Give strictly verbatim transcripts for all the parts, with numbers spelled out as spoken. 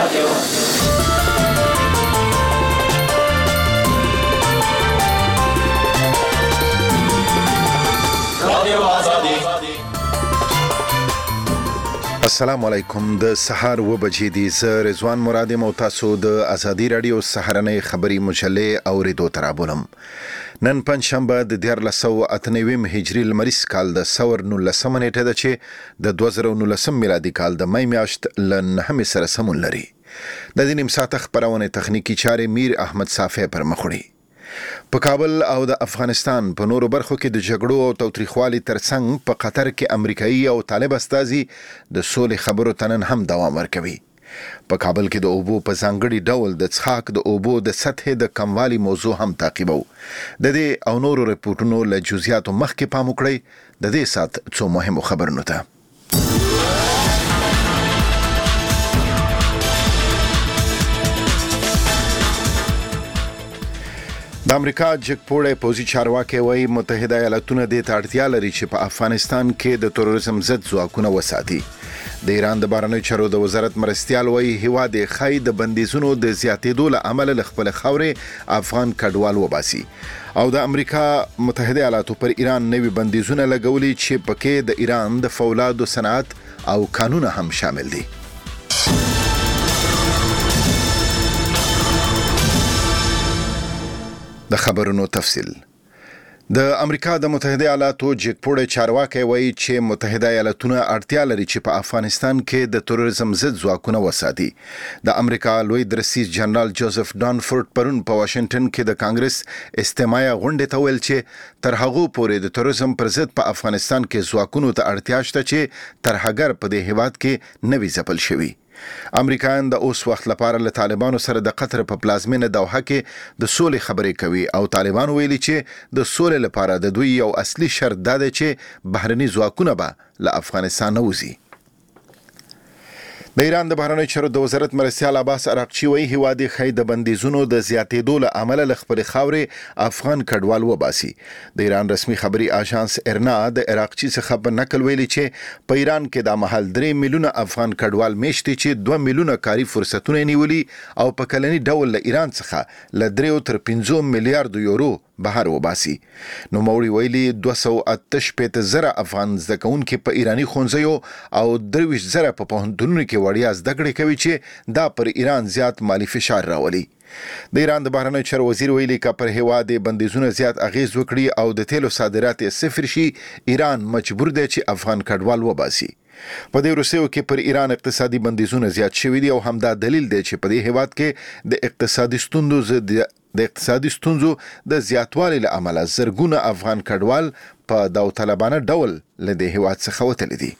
السلام علیکم. د سحر و بجې دي. زه رضوان مراد یم او تاسو د ازادي رادیو سحرنۍ خبري مجلې اوریدو ترابولم. نن پنځشنبه د دیارلس سوه اته نوي هجري لمریز کال د سور نولسمه نیټه ده چې د دوه زره نولسم میلادي کال د می میاشت له نهمې سره سمون لري. د دې نیم ساعته خپرونه تخنیکی چارې میر احمد صافی پر مخ وړي. په کابل او د افغانستان په نورو برخو کې د جګړو او تاوتریخوالي ترڅنګ په قطر کې امریکایي او طالب استازي د سولې خبرو ته نن هم دوام ورکوي. په کابل کې د اوبو په ځانګړي ډول د څښاک د اوبو د سطحې د کموالي موضوع هم تعقیبو. د دې او نورو رپورټونو له جزئیاتو مخکې پام وکړئ. د دې سات څو مهمو خبرونو ته. د امریکا جګپوړی پوځي چارواکي وايي متحده ایالاتونه د اړتیا لري چې په افغانستان کې د تروریزم ضد ځواکونه وساتي. د ایران د بهرنیو چارو د وزارت مرستیال وايي هیواد یې ښایي د بندیزونو د زیاتېدو له امله له خپل خاورې افغان کډوال وباسي. او د امریکا متحده ایالاتو پر ایران نوي بندیزونه لګولي چې پکې د ایران د فولادو صنعت او قانون هم شامل دي. د خبرونو تفصیل. د امریکا د متحده ایالاتو جګپوړی چارواکي وایي چې متحده ایالاتونه اړتیا لري چې په افغانستان کې د تروریزم ضد ځواکونه وساتي. د امریکا لوی درسیز جنرال جوزف دانفورد پرون په واشنگټن کې د کانګرس استماعي غونډې ته ویل چې تر هغه پورې د تروریزم پر ضد په افغانستان کې ځواکونو ته اړتیا شته چې ترهګر په دې هیواد کې نوي ځپل شوي. امریکایان د اوس وخت لپاره له طالبانو سره د قطر په پلازمینه دوحه کې د سولې خبرې کوي او طالبان ویلي چې د سولې لپاره د دوی یو اصلي شرط دا دی چې بهرني ځواکونه به له افغانستان وځي. د ایران د بهرنیو چارو د وزارت مرستیال عباس عراقچي وایي هیواد یې ښایي د بندیزونو د زیاتېدو له امله له خپلې خاورې افغان کډوال وباسي. د ایران رسمي خبري آژانس ارنا د عراقچي څخه په نقل ویلي چې په ایران کې د مهال درې میلیونه افغان کډوال میشتي چې دوه میلیونه کاري فرصتونه نیولي او په کلني ډول له ایران څخه له درې تر پنځه میلیارډ یورو بهر وباسي. نو موري ویلي دوه سوه اته شپېته زره افغان زده کوونکي په ایراني ښوونځیو او درې ویشت زره په پوهنتونونو کې وړیا زده کړې کوي چې دا پر ایران زیات مالی فشار راولي. د ایران د بهرنیو چارو وزیر ویلي که پر هیواد بندیزونه زیات اغیز وکړي او د تیلو صادرات صفر شي ایران مجبور دی چې افغان کډوال وباسي. په دې وروستیو کې پر ایران اقتصادي بندیزونه زیات شوي دي او همدا دلیل دی چې په دې هیواد کې د اقتصادي ستونزو د اقتصادي ستونزو د زیاتوالي له امله زرګونه افغان کډوال په داوطلبانه ډول له دې هیواد څخه وتلي دي.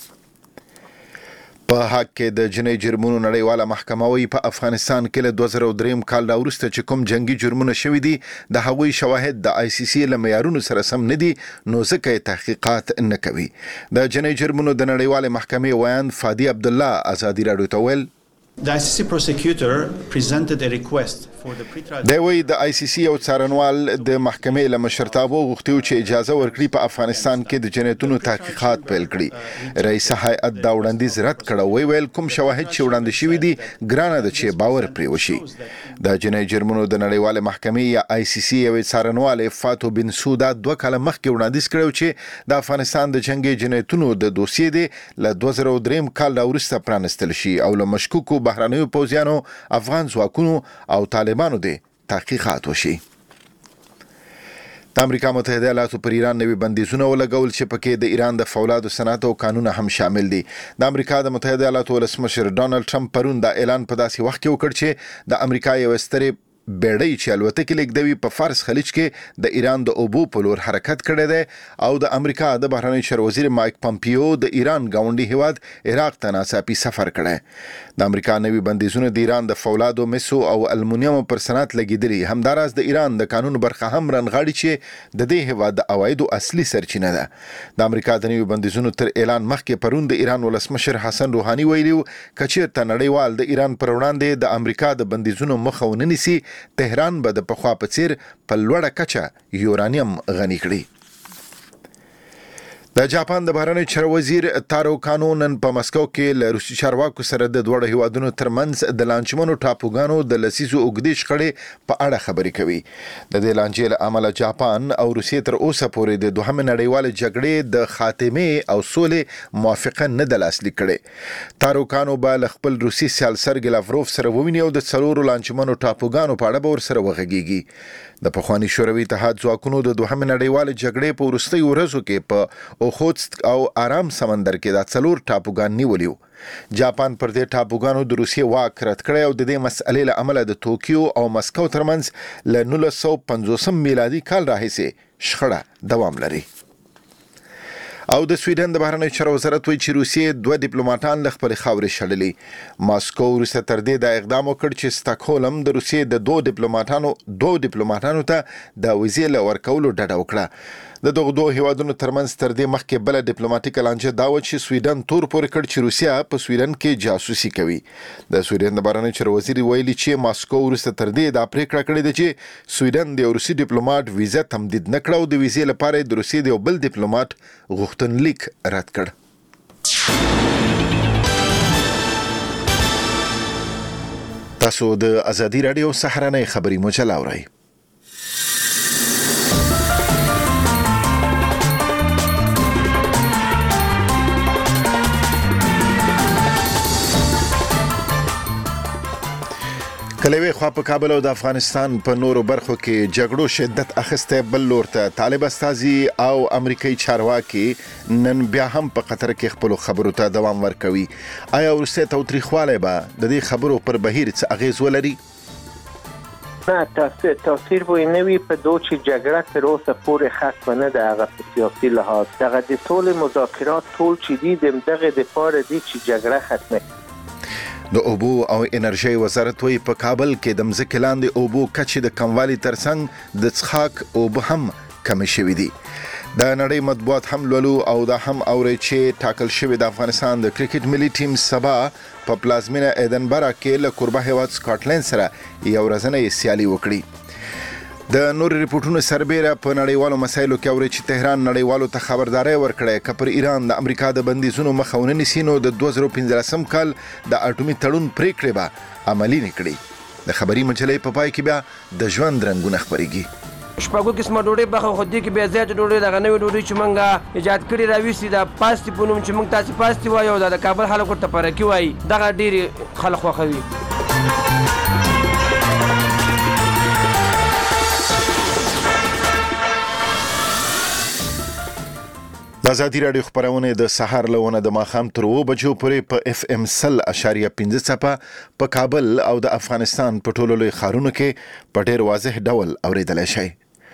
په حق کې د جنایي جرمونو نړیواله محکمه وايي په افغانستان کې له دوه زره درې کال وروسته چې کوم جنگي جرمونه شوي دي د هغوی شواهد د آی سی سی له معیارونو سره سم نه دي نو ځکه یې تحقیقات نه کوي. د جنایي جرمونو د نړیوالې محکمې ویاند فادي عبدالله ازادي راډیو ته ویل The I C C prosecutor presented a request for the pre-trial. د وی د آی سی سی او څارنوال د محکمې له مشرتابو غوښتي چې اجازه ورکړي په افغانستان کې د جنایتونو تحقیقات پیل کړي. رئیس هیئت دا وړاندیز رد کړ وی ویل کوم شواهد چې وړاندې شوي دي ګرانه ده چې باور پرې وشي. د جنایي جرمونو د نړیوالې محکمې یا آی سی سی یو څارنوال فاتو بن سودا دوه کاله مخکې وړاندیز کړو چې د افغانستان د جنگي جنایتونو د دوسیې دی له دوه زره درې کال وروسته پرانستل شي او له مشکوکو بهرنیو پوځیانو افغان ځواکونو او طالبانو دي تحقیقات وشي. د امریکا متحده ایالاتو پر ایران نوي بندیزونه ولګول چې پکې د ایران د فولادو صنعت او قانون هم شامل دي. د امریکا د متحده ایالاتو ولسمشر ډونالد ټرمپ پرون دا اعلان په داسې وخت کې وکړ چې د امریکا یو سترې بیړۍ چې الوتکې لیږدوي په فارس خلیج کې د ایران د اوبو په لور حرکت کړی دی او د امریکا د بهرنیو چارو وزیر مایک پامپیو د ایران ګاونډي هیواد عراق ته ناڅاپي سفر کړی. د امریکا نوي بندیزونه د ایران د فولادو مسو او المونیمو پر صنعت لګیدلي. همداراز د ایران د قانون برخه هم رنغاړي چې د دې هیواد د عوایدو اصلي سرچینه ده. د امریکا د نوي بندیزونو تر اعلان مخکې پرون د ایران ولسمشر حسن روحاني ویلي که چیرته نړیوال د ایران پر وړاندې د امریکا د بندیزونو مخه ونه نیسي تهران به د پخوا په څیر په لوړه کچه یورانیم غني کړي. د جاپان د بهرنی چارو وزیر تارو کانو نن په مسکو کې له روسي چارواکو سره د دوړو هیوادونو ترمنځ د لانجمنو ټاپوګانو د لسیزو اوږدې شخړې په اړه خبرې کوي. د دې لانجې له امله جاپان او روسیې تر اوسه پورې د دوهمې نړیوالې جګړې د خاتمې او سولې موافقه نه ده لاسلیک کړې. تارو کانو به له خپل روسي سیال سرګي لاوروف سره وویني او د څلورو لانجمنو ټاپوګانو په اړه به ورسره وغږیږي. د پخواني شوروي اتحاد ځواکونو د دوهمې نړیوالې جګړې په وروستیو ورځو کې په اوخوتسک او آرام سمندر کې دا څلور ټاپوګان نیولي وو. جاپان پر دې ټاپوګانو د روسیې واک رد کړی او د دې مسئلې له امله د توکیو او مسکو ترمنځ له نولس سوه پنځوس میلادي کال راهیسې شخړه دوام لري. او د سویډن د بهرنی چارو وزارت وایي چې روسیې دوه ډیپلوماټان له خپلې خاورې شړلي. ماسکو وروسته تر دې دا اقدام وکړ چې سټاکهولم د روسیې د دوه ډیپلوماټانو دوه ډیپلوماټانو ته د ویزې له ورکولو ډډه وکړه. د دغو دوه هیوادونو ترمنځ تر دې مخکې بله ډیپلوماټیکه لانجه دا وه چې سویډن تور پورې کړ چې روسیه په سویډن کې جاسوسي کوي. د سویډن د بهرنی چارو وزیر ویلي چې ماسکو وروسته تر دې دا پریکړه کړې ده چې سویډن د یو روسي ډیپلوماټ ویزه تمدید نه کړه او د ویزې لپاره د روسیې د یو بل ډیپلوماټ غوښتنلیک رد کړ. تاسو د ازادي راډیو سهارنۍ خبري مجله اورئ. کلوي خوا په کابل او د افغانستان په نورو برخو کې جګړو شدت اخیسته. بل لور ته طالب استازي او امریکایي چارواکي نن بیا هم په قطر کې خپل خبرو ته دوام ورکوي. آیا ورسته توتریخواله به د دې خبرو پر بهیر څه اغیز ولري؟ نه، تاثیر تاثیر وای نه وي په دوه چې جګړه تر اوسه پورې ختم نه ده. هغه په سیاسي لحاظ دغه د ټول مذاکرات ټول چې دي دغه د پاره دي چې جګړه ختمه. د اوبو او انرژي وزارت وی په کابل کې د مځکې لاندې اوبو کچې د کموالي ترڅنګ د څښاک اوبه هم کم شوي دي. د نړۍ مطبوعات هم لولو او دا هم اوري چې ټاکل شوی د افغانستان د کرکټ ملي ټیم سبا په پلازمینه ایدنبرا کې له کوربه هیواد سکاټلند سره یو ورځنۍ سیالي وکړي. د نور ریپورتونو سربېره په نړیوالو مسایلو کې اوري چې تهران نړیوالو ته خبرداري ورکړه چې پر ایران د امریکا د بندیزونو مخه ونه نیسي نو د دوه زره پنځلسم کال د اټومي تړون پریکړې به عملي نه کړي. د خبري مجلې په پای کې بیا د ژوند رنگونه خبريږي. شپږو قسمه ډوډۍ بخو خو دې کې بیا زیات ډوډۍ دغه نوې ډوډۍ چې مونږه ایجاد کړې راوېستې د پاستي په نوم چې مونږ تاسو پاستي وایو د کابل خلکو ته پرکی وایي دغه ډېری خلک خوښوي. د ازادي راډیو خبرونه د سحر لونه د ماخام تر و بجو پورې په اف ام سل اشاریه پنځه څپه په کابل او د افغانستان په ټولو لوی ښارونو کې په ډېر واضح ډول اوریدلای شي.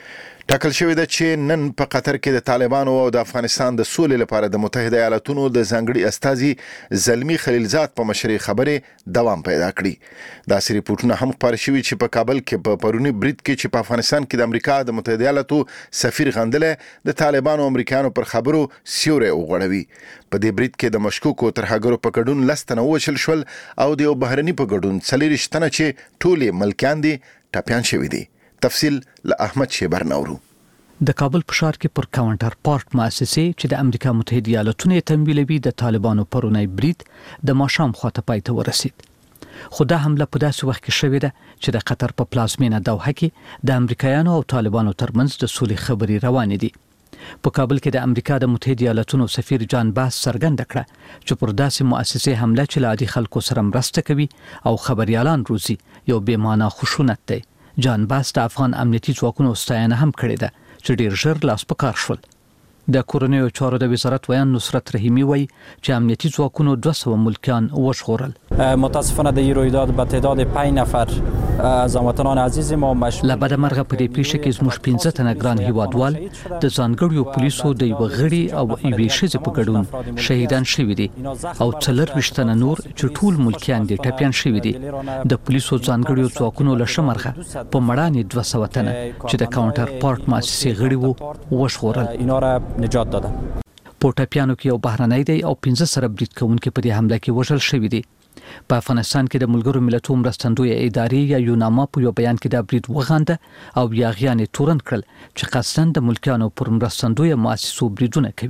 ټاکل شوی ده چې نن په قطر کې د طالبانو او د افغانستان د سولې لپاره د متحده ایالاتونو د ځانګړي استازي زلمی خلیلزاد په مشرۍ خبرې دوام پیدا کړي. دا سری ریپورتونه هم خبر شوي چې په کابل کې په پرونی برید کې چې په افغانستان کې د امریکا د متحده ایالاتو سفیر غندله د طالبانو او امریکایانو پر خبرو سیوری وغوړوي. په دې برید کې د مشکوکو ترهګرو په ګډون لستنه وشل شول او د یو بهرني په ګډون څلور شتنه چې ټولې ملکیان دي ټاپیان شوي دي. تفصیل له احمد شیبر نورو. د کابل په ښار کې پر کاونټر پارت مؤسسې چې د امریکا متحده ایالاتونو تمویلوي د طالبانو پرونی برید د ماښام خواته پای ته ورسید. خو دا حمله په داسې وخت کې شوې ده چې د قطر په پلازمینه دوحه کې د امریکایانو او طالبانو ترمنځ د سولې خبرې روانې دي. په کابل کې د امریکا د متحده ایالاتونو سفیر جان باس څرګنده کړه چې پر داسې مؤسسې حمله چې له عادي خلکو سره مرسته کوي او خبريالان روزي یو بې معنا خشونت دی. جان باس د افغان امنیتي ځواکونو ستاینه هم کړې ده چې ډیر ژر لاس په کار شول. د کورنیو چارو د وزارت ویان نصرت رحیمی وایي چې امنیتي ځواکونو دوه سوه ملکیان وژغورل. متاسفانه د رویداد به تعداد پنج نفر از هموطنان عزیز ما مشمول له بده مرغه په دې پیښه کې زموږ پنځه تنه ګران هیوادوال د ځانګړیو پولیسو د یوه غړي او یوې ښځې په ګډون شهیدان شوي دي او څلورویشت تنه نور چې ټول ملکیان دي ټپیان شوي دي. د پولیسو ځانګړیو ځواکونو له ښه مرغه په مړانې دوه سوه تنه چې د کاونټر پارت مؤسسې غړي وو وژغورل. نجات دادن. په ټپیانو کې یو بهرنی دی او پنځه سره برید کوونکي په دې حمله کې وژل شوي دي. په افغانستان کې د ملګرو ملتونو مرستندوی ادارې یا یوناما په یو بیان کې دا برید وغانده او یاغیان تورن کړل چې قصدن د ملکیانو پر مرستندوی مؤسسو بریدونه کوي.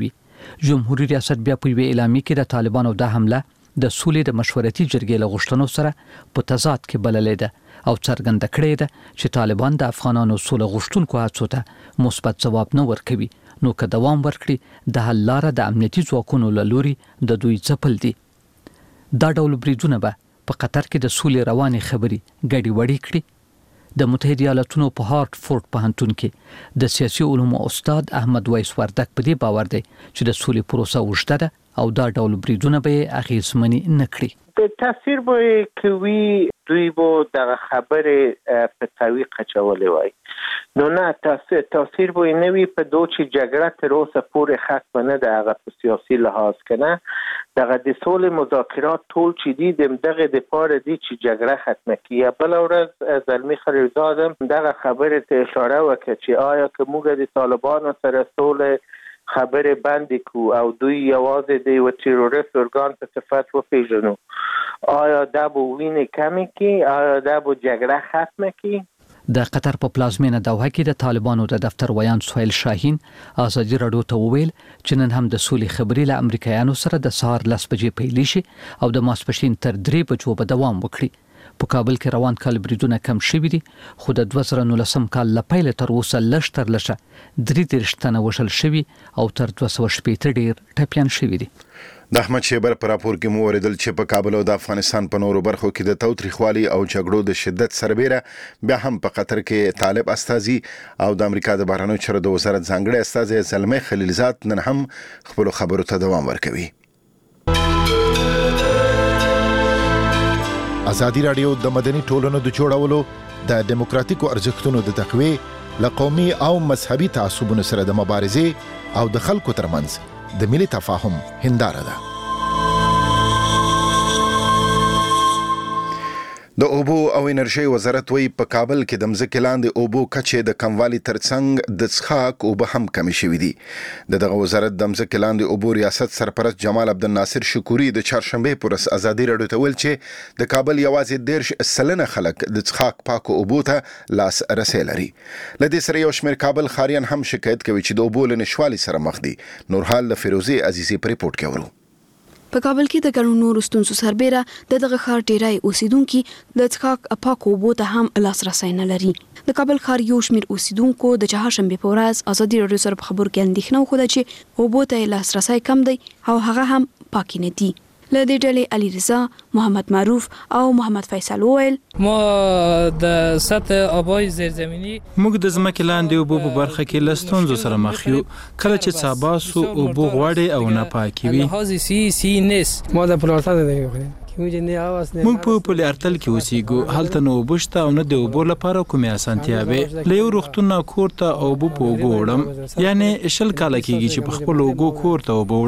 جمهوریت ریاست بیا په وی اعلامیه کې د طالبانو د حمله د سولې د مشورتي جرګې له غوښتنو سره په تضاد کې بللې ده او څرګنده کړې ده چې طالبان د افغانانو سوله غوښتونکو هڅو ته مثبت ځواب نه ورکوي، نو که دوام ورکړي د حل لاره د امنیتي ځواکونو له لوري د دوی ځپل دي. دا ډول بریدونه به په قطر کې د سولې روانې خبرې ګډې وډې کړي. د متحده ایالاتونو په هارټفورد پوهنتون کې د سیاسي علومو استاد احمد ویس وردک په دې باور دی چې د سولې پروسه اوږده ده او دا ډول بریدونه به اغیزمنې نه کړي. د تاثیر به کوي دوی به د خبرې په تعویق چولې وای، نو نه تاثیر تاثیر به نه وي په دوه چې جګړه تر اوسه پورې ختم نه ده هغه په سیاسي لحاظ کنه دغه د سولې مذاکرات ټول چې دي د دغه د پاره دي چې جګړه ختمه کیه. بل ورځ زلمی خلیلزاد دغه خبره ته اشاره وکړه چې آیا که موږ د طالبانو سره سولې خبره بندي کو او دوی یوازې د یو تروریست ارګان په صفت وپیژنو، آیا دا به وینې کمی کی؟ آیا دا به جګړه ختمه کی؟ د قطر په پلازمینه دوحه کې د طالبانو د دفتر ویان سهیل شاهین ازادي راډیو ته وویل چې نن هم د سولې خبرې له امریکایانو سره د سهار لس بجې پیل شي او د ماسپښین تر درې بجو به دوام وکړي. په کابل کې روان کال بریدونه کم شوي دي، خو د دوه زره نولسم کال له پیله تر اوسه لږ تر لږه درې دېرش تنه وژل شوي او تر دوه سوه شپېته ډېر ټپیان شوي دي. د احمد شیبر پر راپور کې مو اوریدل چې په کابل او د افغانستان په نورو برخو کې د تاوتریخوالي او جګړو د شدت سربېره بیا هم په قطر کې طالب استازي او د امریکا د بهرنیو چارو د وزارت ځانګړي استازي زلمی خلیلزاد نن هم خپل خبرو ته دوام ورکوي. ازادي راډیو د مدني ټولنو د جوړولو د دیموکراتیکو ارزښتونو د تقویې له قومي او مذهبي تعصبونو سره د مبارزې او د خلکو ترمنځ د ملي تفاهم هنداره ده. د اوبو او انرژي وزارت وی په کابل کې د مځکې لاندې اوبو کچې د کموالي ترڅنګ د څښاک اوبه هم کمې شوې دي. د دغه وزارت د مځکې لاندې اوبو ریاست سرپرست جمال عبدالناصر شکوري د چهارشنبه پر ورځ ازادي راډیو ته ویل چې د کابل یوازې دیرش سلنه خلک د څښاک پاکو اوبو ته لاس رسي لري. لدې سره یو شمېر کابل ښاریان هم شکایت کوي چې د اوبو له نشوالي سره مخ دي. نورحال د فیروزي عزیزي په ریپورت کې ورو. په کابل کې د ګڼو نورو ستونزو سربېره د دغه ښار ډیری اوسیدونکو د څښاک پاکو اوبو ته هم لاسرسی نه لري. د کابل ښار یو شمېر اوسیدونکو د چهارشنبه په ورځ ازادي راډیو سره په خبرو کې اندېښنه وښوده چې اوبو ته لاسرسی کم دی او هغه هم پاکې نه دي. له دې ډلې علي رضا، محمد معروف او محمد فیصل وویل ما د سطح آبای زیرزمینی موږ د ځمکې لاندې اوبو په برخه کې له ستونزو سره مخ یو. کله چې څاباسو اوبو غواړي او نه پاکي وي. ما د پلارتان دی موږ په پولي ارتل کې اوسېږو، هلته نه اوبه شته او نه د اوبو لپاره کومې اسانتیاوې. له یو روغتون نه کور ته اوبه په اوږو وړم، یعنې شل کاله کېږي چې په خپلو اوږو کور ته اوبه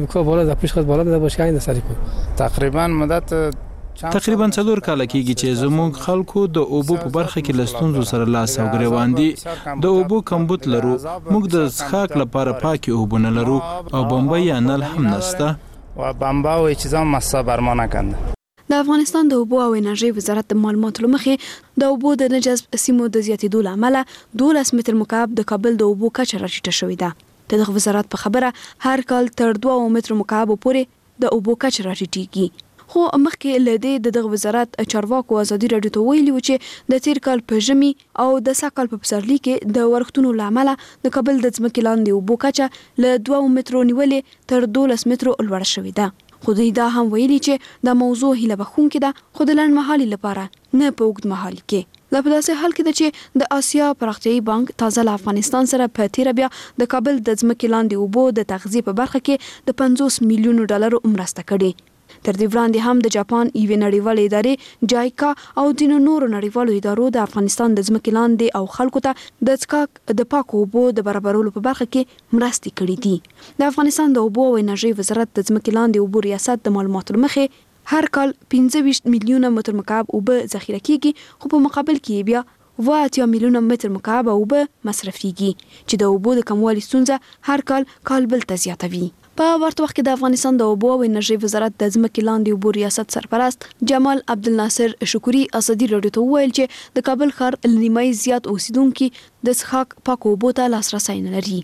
وړم. تقریبا مدت تقریبا څلور کاله کېږي چې زموږ خلکو د اوبو په برخه کې له ستونزو سره لاس او ګریوان دي. د اوبو کمبود لرو، موږ د څښاک لپاره پاکې اوبه نه لرو او بمبۍ یا نل هم نشته و بمبا و چیزا مسا برما نکنده. د افغانستان د اوبو او انرژي وزارت د معلوماتو لمخې د اوبو د نجذب سیمو د زیاتېدو له امله دولس متر مکعب د کابل د اوبو کچه راټیټه شوې ده. د دغه وزارت په خبره هر کال تر دوه متر مکعب پورې د اوبو کچه راټیټېږي. خو مخکې له دې د دغه وزارت چارواکو ازادي راډیو ته ویلي و چې د تیر کال په ژمي او د سږ کال په پسرلي کې د ورښتونو له امله د کابل د ځمکې لاندې اوبو کچه له دوه مترو نیولې تر دولس مترو لوړه شوې ده. خو دوی دا هم ویلي چې دا موضوع هیله بخښونکې ده، خو د لنډمهالي لپاره نه په اوږد مهال کې. دا په داسې حال کې ده چې د آسیا پراختیایي بانک تازه له افغانستان سره په تیره بیا د کابل د ځمکې لاندې اوبو د تغذیې په برخه کې د پنځوس میلیونو ډالرو مرسته کړې. تر دې وړاندې هم د جاپان یوې نړیوالې ادارې جایکا او ځینو نورو نړیوالو ادارو د افغانستان د ځمکې لاندې او خلکو ته د څښاک د پاکو اوبو د برابرولو په برخه کې مرستې کړې دي. د افغانستان د اوبو او انرژي وزارت د ځمکې لاندې اوبو ریاست د معلوماتو مخې هر کال پنځه ویشت میلیونه متر مکعب اوبه ذخیره کیږي، خو په مقابل کې بیا اوه اتیا میلیونه متر مکعب اوبه مصرفیږي چې د اوبو د کموالي ستونزه هر کال کال بل ته زیاتوي. په ورته وخت کې د افغانستان د اوبو او انرژي وزارت د ځمکې لاندې اوبو ریاست سرپرست جمال عبدالناصر شکوري ازادي راډیو ته وویل چې د کابل ښار نیمایي زیات اوسیدونکو د څښاک پاکو اوبو ته لاسرسی نه لري.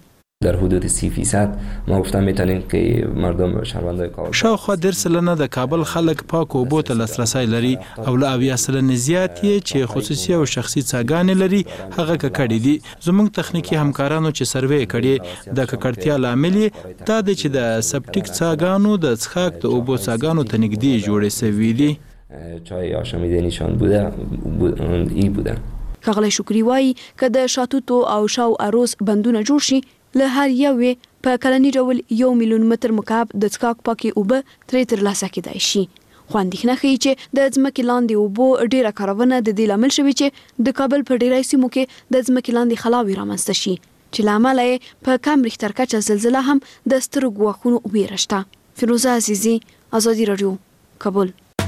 در حدود سی فیصد ما گفتم میتونیم که مردم شهروندای کابل شاوخوا ډېر سلنه د کابل خلک پاک اوبو ته لاسرسی لري او له اویا سلنې زیات یې چې خصوصي او شخصي څاګانې لري هغه ککړې دي. زموږ تخنیکی همکارانو چې سروې کړي د ککړتیا لامل یې دا دی چې د سپټیک څاګانو د څښاک د اوبو څاګانو ته نږدې جوړې سوي دي. چای آشامیدنیشان بوده ای بوده. ښاغلی شکري وایي که د شاتوتو او شاو اروز بندونه جوړ شي له هر یوې په کلني ډول یو میلیون متر مکعب د څښاک پاکې اوبه ترې ترلاسه کېدای شي. خو اندېښنه ښیي چې د ځمکې لاندې اوبو ډېره کارونه د دې لامل شوې چې د کابل په ډېری سیمو کې د ځمکې لاندې خلاوې رامنځته شي چې له امله یې په کم ریختر کچه زلزله هم د سترو ګواښونو ویره شته. فیروزه عزیزي، ازادي راډیو، کابل.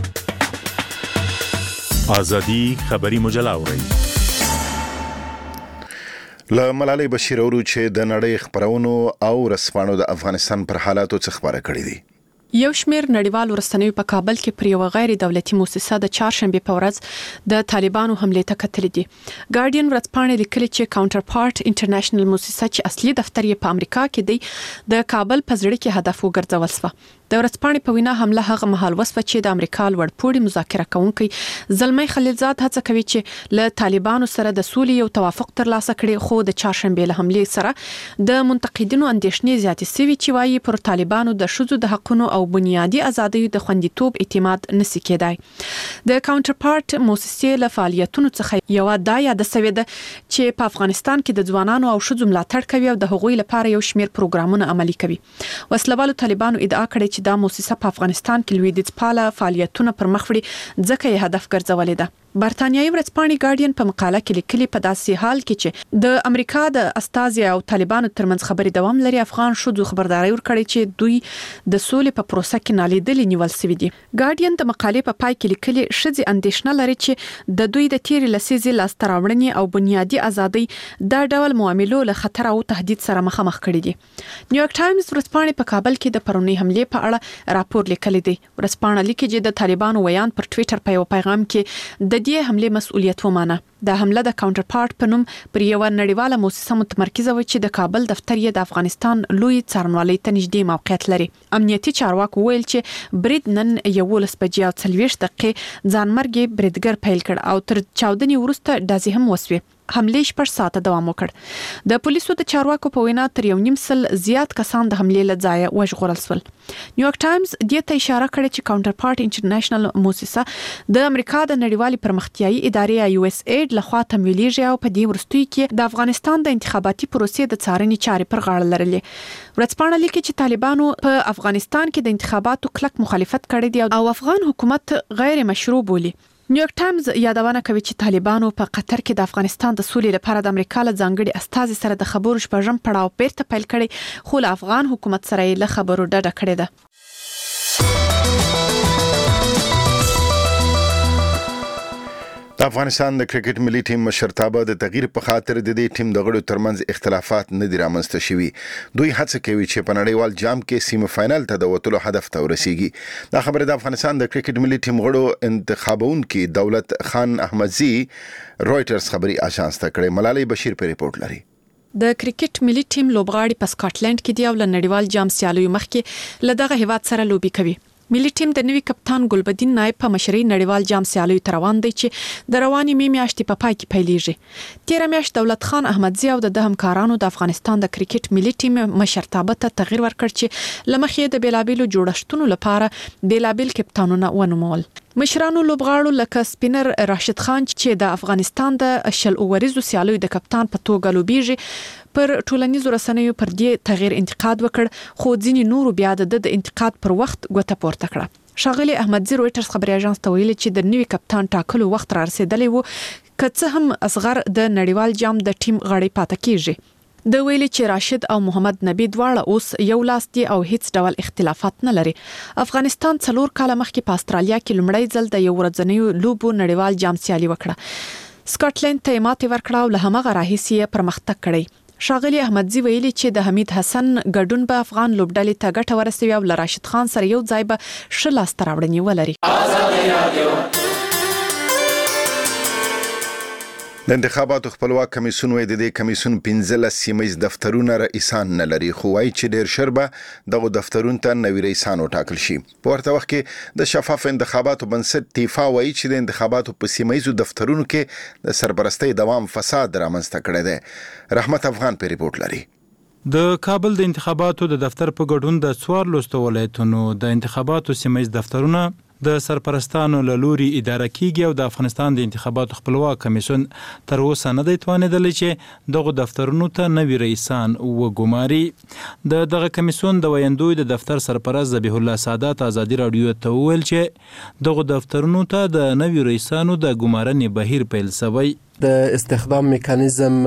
ازادي خبري مجله اورئ. له ملالۍ بشیر اورو چې د نړۍ خبرونو او رسپانو د افغانستان پر حالاتو څه خبره کړې دي. یو شمېر نړیوالو رسنیو په کابل کې پر یوه غیر دولتي مؤسسه د چهارشنبې په ورځ د طالبانو حملې ته کتلې دي. ګارډین ورځپاڼې لیکلي چې کاونټر پارت انټرنیشنل مؤسسه چې اصلي دفتر یې په امریکا کې دی د کابل په زړه کې هدف وګرځول شوه. د ورځپاڼې په وینا حمله هغه مهال وسوه چې د امریکا لوړپوړي مذاکره کوونکی زلمی خلیلزاد هڅه کوي چې له طالبانو سره د سولې یو توافق ترلاسه کړي، خو د چهارشنبې له حملې سره د منتقدینو اندېښنې زیاتې سوي چې وایي پر طالبانو د ښځو د حقونو او بنیادي ازادیو د خوندیتوب اعتماد نشي کېدای. د کاونټر پارت مؤسسې له فعالیتونو څخه یو دا یاد سوي ده چې په افغانستان کې د ځوانانو او ښځو ملاتړ کوي او د هغوی لپاره یو شمېر پروګرامونه عملي کوي. وسلوالو طالبانو ادعا کړې چې دا مؤسسه په افغانستان کې لویدیځ پاله فعالیتونه پر مخ وړي ځکه یې هدف ګرځولې ده. برتانیایي ورځپاڼې ګارډین په مقاله کې لیکلي په داسې حال کې چې د امریکا د استازي او طالبانو ترمنځ خبرې دوام لري، افغان ښځو خبرداري ورکړې چې دوی د سولې په پروسه کې نالیدلې نیول شوي دي. ګارډین د مقالې په پای کې لیکلي ښځې اندېښنه لري چې د دوی د تیرې لسیزې لاسته راوړنې او بنیادي ازادۍ دا ډول معاملو له خطر او تهدید سره مخامخ کړي دي. نیویارک ټایمز ورځپاڼې په کابل کې د پرونی حملې په اړه راپور لیکلی دی. ورځپاڼه لیکي چې د طالبانو ویان پر ټویټر په یو پیغام کې د دې حملې مسؤلیت ومانه. د حمله د کاونټر پارت په نوم پر یو نړیواله مؤسسه متمرکزه و چې د کابل دفتر یې د افغانستان لوی څارنوالۍ ته نږدې موقعیت لري. امنیتي چارواکو ویل چې برید نن یولس بجې او څلوېښت دقیقې ځانمرګي بریدګر پیل کړ او تر چاودنې وروسته ډزې هم وسوې. حملې شپږ ساعته دوام وکړ. د پولیسو د چارواکو په وینا تر یو نیم سل زیات کسان د حملې له ځایه وژغورل شول. نیویارک ټایمز دې ته اشاره کړې چې کاونټر پارت انټرنیشنل مؤسسه د امریکا د نړیوالې پرمختیایي ادارې یو اس ایډ لخوا تمویلېږي او په دې وروستیو کې د افغانستان د انتخاباتي پروسې د څارنې چارې پر غاړه لرلې. ورځپاڼه لیکي چې طالبانو په افغانستان کې د انتخاباتو کلک مخالفت کړی دی او افغان حکومت غیر مشروع بولي. نیویارک ټایمز یادونه کوي چې طالبانو په قطر کې د افغانستان د سولې لپاره د امریکا له ځانګړي استازي سره د خبرو شپږم پړاو بیرته پیل کړي، خو له افغان حکومت سره یې له خبرو ډډه کړې ده. د افغانستان د کرکټ ملي ټیم مشرتابه د تغییر په خاطر د دې ټیم د غړو ترمنځ اختلافات نه دي رامنځته شوي. دوی هڅه کوي چې په نړیوال جام کې سیمه فائنل ته د وتلو هدف ته ورسیږي. دا خبره د افغانستان د کرکټ ملي ټیم غړو انتخابونکي دولت خان احمدزي رويټرز خبري آژانس ته کړې. ملالۍ بشیر په ریپورت لري. د کرکټ ملي ټیم لوبغاړي په سکاټلند کې دی او له نړیوال جام سیالیو مخکې له دغه هیواد سره لوبي کوي. ملي ټیم د نوي کپتان ګلبدین نایب په مشرۍ نړیوال جام سیالیو ته روان دی چې د روانې می میاشتې په پای کې پیلېږي. تیره میاشت دولت خان احمدزي او د همکارانو د افغانستان د کرکټ ملي ټیم مشرتابه ته تغییر ورکړ چې لمخې د بیلابیلو جوړښتونو لپاره بیلابیل کپتانونه ونومول. مشرانو لوبغاړو لکه سپینر راشد خان چې د افغانستان د شل اوریزو سیالیو د کپتان په توګه لوبیږي پر ټولنیزو رسنیو پر دې تغییر انتقاد وکړ، خو ځینې نورو بیا د انتقاد پر وخت ګوته پورته کړه. ښاغلي احمدزي رويټرز خبري اژانس ته ویلي چې د نوي کپتان ټاکلو وخت را رسیدلی وو، که څه هم اصغر د نړیوال جام د ټیم غړی پاتې کیږي. د ویلي چې راشد او محمد نبی دواړه اوس یو لاس دي او هیڅ ډول اختلافات نه لري. افغانستان څلور کاله مخکې په استرالیا کې لومړی ځل د یو ورځنیو لوبو نړیوال جام سیالي وکړه. سکاټلند ته ماتې ورکړه او له همغه راهیسې پرمختګ کړی. ښاغلي احمدزي ویلي چې د حمید حسن ګډون به افغان لوبډلې ته ګټه ورسوي او له راشد خان سره یو ځای به ښه لاسته راوړنې ولري. د انتخاباتو خپلواک کمیسیون وایي د دې کمیسیون پنځلس سیمه دفترونه رئیسان نه لري، خو وایي چې ډېر شربه دغه دفترونو ته نوي رئیسان وټاکل شي. په ورته وخت کې د شفاف انتخاباتو بنسټ تیفا وایي چې د انتخاباتو په سیمه دفترونو کې د سرپرستۍ دوام فساد رامنځته کړی دی. رحمت افغان په ریپورت لري. د کابل د انتخاباتو د دفتر په ګډون د څوارلسو ولایتونو د انتخاباتو سیمه دفترونه د سرپرستانو له لوري اداره کیږي او د افغانستان د انتخاباتو خپلواک کمیسیون تر اوسه نه دی توانېدلی چې دغه دفترونو ته نوي رئیسان وګماري. د دغه کمیسیون د ویندوی د دفتر سرپرست ذبیح الله سادات ازادي راډیو ته وویل چې دغه دفترونو ته د نوي رئیسانو د ګمارنې بهیر پیل شوی. د استخدام میکانیزم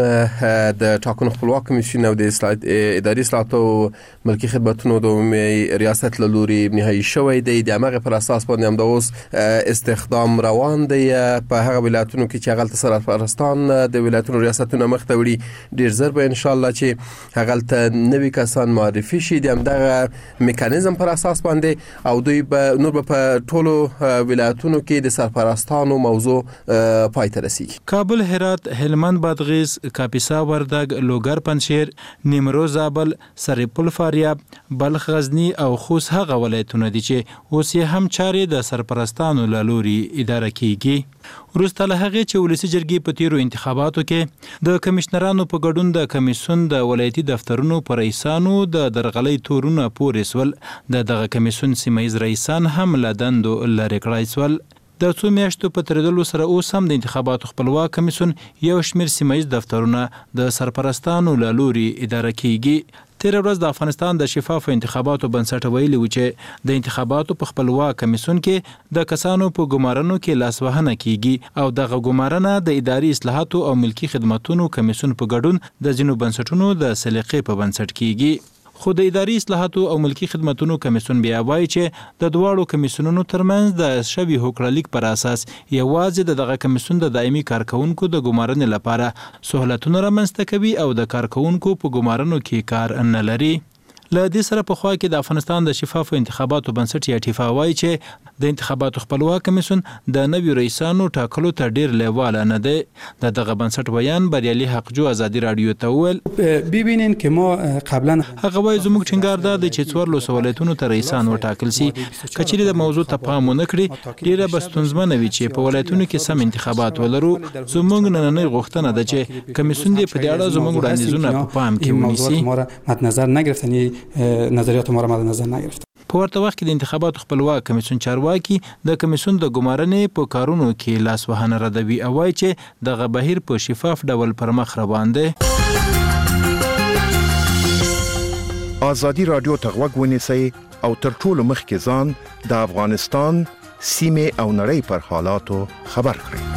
د ټاکنو خپلواک کمیسیون او د اداري اصلاحاتو ملکی خدماتونو د ریاست له لوري نهایی شوی دی. د هغه پر اساس باندې هم د اوس استخدام روان دی په هغه ولایتونو کې چې هغه سرپرستان د ولایتونو ریاستونو مخ ته وړي. ډیر زر به ان شاء الله چې هغه ته نوي کسان معرفي شي د همدغه میکانیزم پر اساس باندې او دوی به نور په ټولو ولایتونو کې د سرپرستانو موضوع پای ته رسیږي. کابل، هرات، هلمند، بادغیس، کاپیسا، وردګ، لوګر، پنجشیر، نیمروز، زابل، سرپل، فاریاب، بلخ، غزنی او خوست هغه ولایتونه دي چې اوس یې هم چارې د سرپرستانو له لوري اداره کیږي. وروسته له هغې چې ولسي جرګې په تیرو انتخاباتو کې د کمشنرانو په ګډون د کمیسیون د ولایتي دفترونو پر رئیسانو د درغلۍ تورونه پورې سول، د دغه کمیسیون سیمه ییز رئیسان هم له دندو لرې کړای سول. د څو میاشتو په تیریدلو سره اوس هم د انتخاباتو خپلواک کمیسیون یو شمېر سیمه ییز دفترونه د سرپرستانو له لوري اداره کیږي. تیره ورځ د افغانستان د شفافو انتخاباتو بنسټ ویلي و چې د انتخاباتو په خپلواک کمیسیون کې د کسانو په ګمارنو کې لاسوهنه کیږي او دغه ګمارنه د اداري اصلاحاتو او ملکی خدماتونو کمیسیون په ګډون د ځینو بنسټونو د سلیقې په بنسټ کیږي. خو د اداري اصلاحاتو او ملکی خدماتونو کمیسیون بیا وایي چې د دواړو کمیسیونونو ترمنځ د شوي هوکړلیک پر اساس یوازې د دغه کمیسیون د دایمي کارکونکو د ګمارنې لپاره سہولتونه رامنځته کوي او د کارکونکو په ګمارنو کې کار نه لري. له دې سره په خوا کې د افغانستان د شفافو انتخاباتو بنسټ یا ټیفا وایي چې د انتخاباتو خپلواک کمیسیون د نویو رئیسانو ټاکلو ته ډیر لیواله نه دی. د دغه بنسټ بیان بریالي حقجو ازادي راډیو ته وویل ببینین که ما قبلا هغه وایي زموږ ټینګار دا دی چې څوارلسو ولایتونو ته رئیسان وټاکل سي. که چیرې د موضوع ته پام ونه کړي ډیره به ستونزمنه وي چې په ولایتونو کې سم انتخابات ولرو. زموږ نننۍ غوښتنه ده چې کمیسیون دې په دې اړه زموږ وړاندیزونه په پام کې ونیسي. مد نظر نگرفتن نظریات ما را مد نظر نگرفت. په ورته وخت کې د انتخاباتو خپلواک کمیسیون چارواکي د کمیسیون د ګمارنې په کارونو کې لاسوهنه ردوي او وایي چې دغه بهیر په شفاف ډول پر مخ روان دی. ازادي راډیو ته غوږ ونیسئ او تر ټولو مخکې ځان د افغانستان سیمې او نړۍ پر حالاتو خبر کړئ.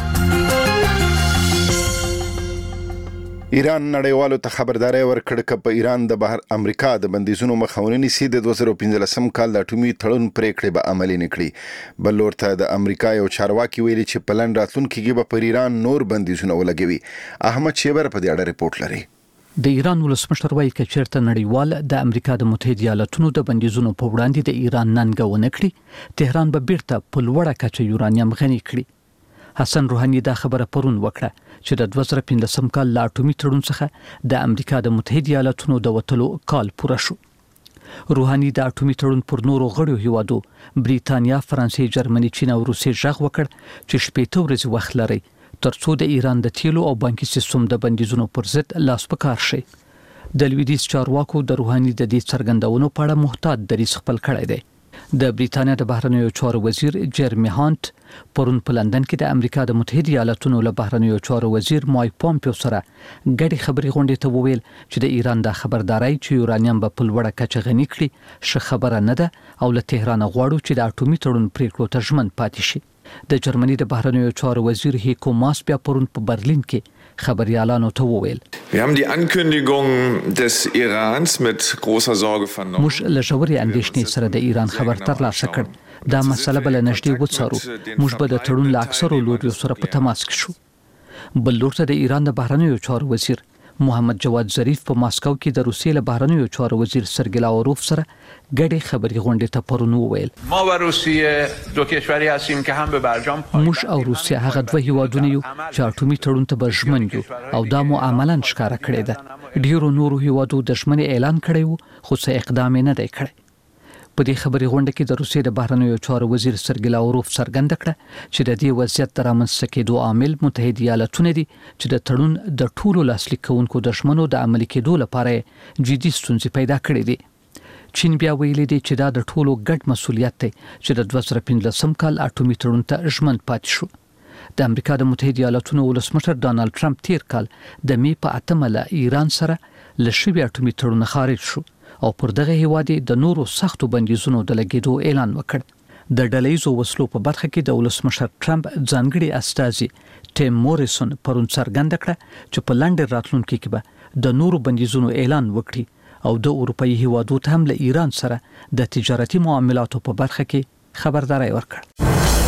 ایران نړیوالو ته خبرداري ورکړه چې په ایران د بهر امریکا د بندیزونو مخاوني نسی د دوه زره پنځلسم کال د اټومي تړون پریکړې به عملي نکړي. بل ورته د امریکا یو چارواکي ویلي چې پلان راتلونکي کې به پر ایران نور بندیزونه ولګوي. احمد شیبر په دې اړه ریپورت لري. د ایران ولسمشر وایي چې چیرته نړیوال د امریکا د متحده ایالاتونو د بندیزونو په وړاندې د ایران ننګونه کړي تهران به بیرته په لوړه کچه یورانیم غني کړي. حسن روحاني دا خبره پرون وکړه چې د دوه زره پنځلسم کال لا اټومي تړون څخه د امریکا د متحده ایالاتونو د وټلو کال پوره شو. روحاني د اټومي تړون پر نورو غړو هیوادو بریتانیا، فرانسې، جرمني، چین او روسیې ژغ وکړ چې شپږ ورځې وخت لري ترڅو د ایران د تیلو او بانکي سیستم د بندیزونو پر ضد لاس په کار شي. د لویدیځ چارواکو د روحاني د دې څرګندونو په اړه محتاط دریځ خپل کړی دی. د بریتانیا د بهرنیو چارو وزیر جرمی هانت پرون په لندن کې د امریکا د متحده ایالاتونو له بهرنیو چارو وزیر مایک پومپیو سره ګډي خبري غونډې ته وویل چې د ایران د خبرداري چې یورانیم به په لوړه کچه غني کړي ش خبره نه ده او له تهران غواړو چې د اټومي تړون پریکړو ته ژمن پاتې شي. د جرمني د بهرنیو چارو وزیر هیکو ماس بیا پرون په برلین کې خبريالانو ته وویل Wir haben die Ankündigung des Irans mit großer Sorge vernommen. موږ له ژورې اندېښنې سره د ایران خبر ترلاسه کړ. دا مسله بل نږدې وڅارو. موږ به د تړون له اکثرو لوریو سره په تماس کې شو. بل لور ته د ایران د بهرنیو چارو وزیر محمد جواد ظریف په ماسکو کې د روسیې له بهرنیو چارو وزیر سرګی لاوروف سره ګډې خبري غونډې ته پرون وویل ما و روسیه دو کشوری هستیم که هم به برجام موږ او روسیه هغه دوه هیوادونه یو چې اټومي تړون ته به ژمن یو او دا مو عملاً ښکاره کړی ده ډیرو نورو هیوادو د ژمنې اعلان کړی وو خو څه اقدام نه دی کړی په دې خبري غونډه کې د روسیې د بهرنیو چارو وزیر سرګی لاوروف څرګنده کړه چې د دې وضعیت د رامنځته کېدو عامل متحده ایالاتونه دي چې د تړون د ټولو لاسلیک کوونکو دښمنو د عملي کېدو لپاره جدي ستونزې پیدا کړې دي. چین بیا ویلي دی چې دا د ټولو ګډ مسولیت دی چې د دوه زره پنځلسم کال اټومي تړون ته ژمن پاتې شو. د امریکا د متحده ایالاتونو ولسمشر ډانلډ ټرمپ تیر کال د می په اتمه له ایران سره له شوي اټومي تړون خارج شو او پر دغه هیواد د نورو سختو بندیزونو د لګیدو اعلان وکړ. د ډلهیزو وسلو په برخه کې د ولسمشر ټرمپ ځانګړي استازي ټیم موریسون پرون څرګنده کړه چې په لنډ راتلونکي کې به د نورو بندیزونو اعلان وکړي او د اروپאי هیوادو ته هم له ایران سره د تجارتي معاملاتو په برخه کې خبرداري ورکړه.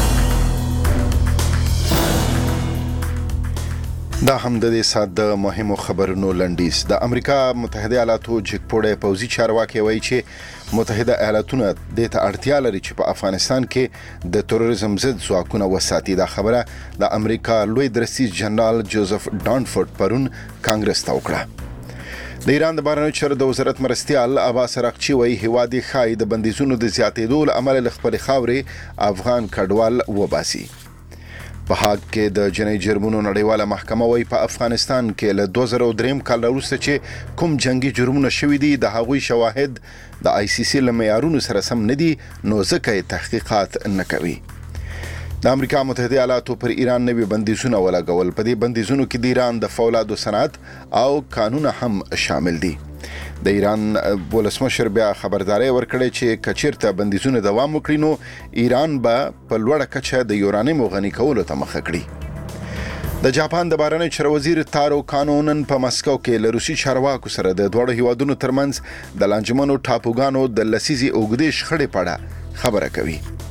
دا هم د دې سات د مهمو خبرونو لنډیز. د امریکا متحده ایالاتو جګپوړی پوځي چارواکي وایي چې متحده ایالاتونه د ته اړتیا لري چې په افغانستان کې د تروریزم ضد ځواکونه وساتي. دا خبره د امریکا لوی درسي جنرال جوزف ډانفورد پرون کانګرس ته وکړه. د ایران د بهرنیو چارو د وزارت مرستیال عباس اراغچی وایي هیواد یې ښایي د بندیزونو د زیاتېدو له امله له خپلې خاورې افغان کډوال وباسي. په هاګ کې د جنایي جرمونو نړیواله محکمه وایي په افغانستان کې له دوه زره درې کال وروسته چې کوم جنگي جرمونه شوي دي د هغوی شواهد د آی سی سی له معیارونو سره سم نه دي نو ځکه یې تحقیقات نه کوي. د امریکا متحده ایالاتو پر ایران نوي بندیزونه ولګول. په دې بندیزونو کې د ایران د فولادو صنعت او قانون هم شامل دي. د ایران ولسمشر بیا خبرداري ورکړې چې کچیرته بندیزونه دوام وکړي نو ایران به په لوړه کچه د یورانیم غني کولو ته مخه کړي. د جاپان د بهرنیو چارو وزیر تارو کانو نن په مسکو کې له روسي چارواکو سره د دوه هیوادونو ترمنځ د لانجمنو ټاپوګانو د لسیزي اوږدې شخړې په اړه خبره کوي.